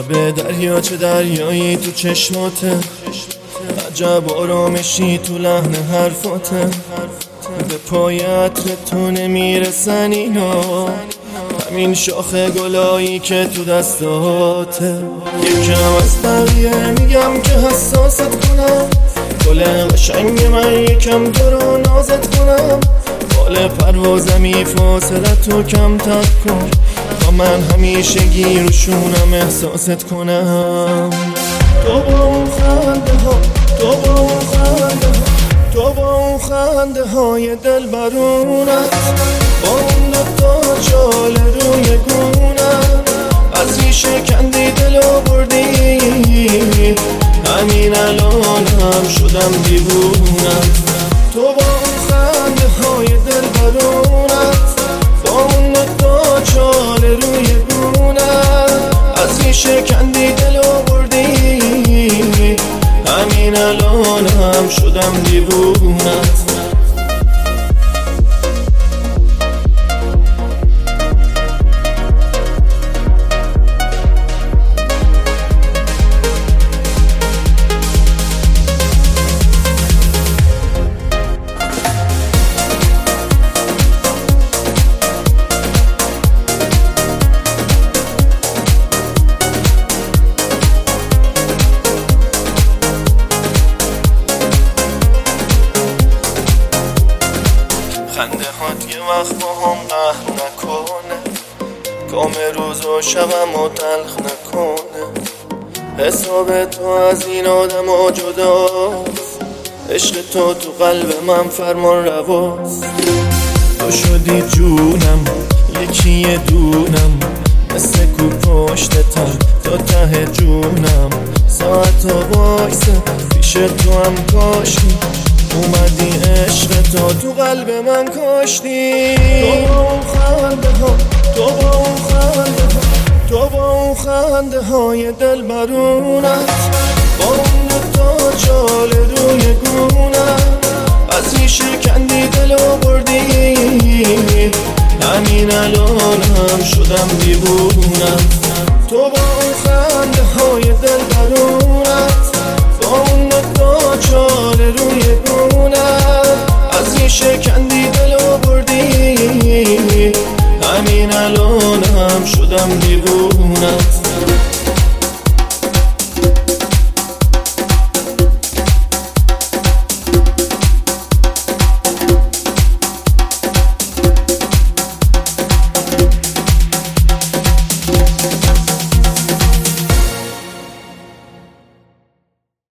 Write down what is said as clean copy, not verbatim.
لب دریا چه دریایی تو چشماته، عجب آرامشی تو لحن حرفاته. به پای عطر تو نمیرسن اینا، همین شاخ گلایی که تو دستاته. یکم از بقیه میگم که حساست کنم، گل قشنگ من یکم تو رو نازت کنم. بال پروازمی فاصلت رو کمتر کن تا من همیشگی روشونم احساست کنم. تو با اون خنده ها، تو با اون خنده ها، تو با اون خنده های دل برونت، با اون دوتا چال روی گونت، از ریشه کندی دلو بردی. همین الان هم شدم دیوونت. تو با اون خنده های دل برونت، با اون دوتا چال روی گونت، از ریشه کندی دلو بردی. همین الان هم شدم دیوونت. خنده هات یه وقت با هم قهر نکنه، کام روز و شبم و تلخ نکنه. حساب تو از این آدم ها جداست، عشق تو تو قلب من فرمان رواست. تو شدی جونم یکی دونم، مثل کو پشت تن تا ته جونم. ساعت و وایسه پیش تو هم کاشتی، اومدی عشق تو قلب من کاشتی. تو با اون خنده ها، تو با اون خنده ها، تو با اون خنده های دل برونت، با اون دوتا چال روی گونت، از ریشه کندی دلو بردی. همین الان هم شدم دیوونت. تو با اون خنده های دل برونت، با اون دوتا چال روی گونت، از ریشه کندی دلو بردی. همین الان هم شدم دیوونت.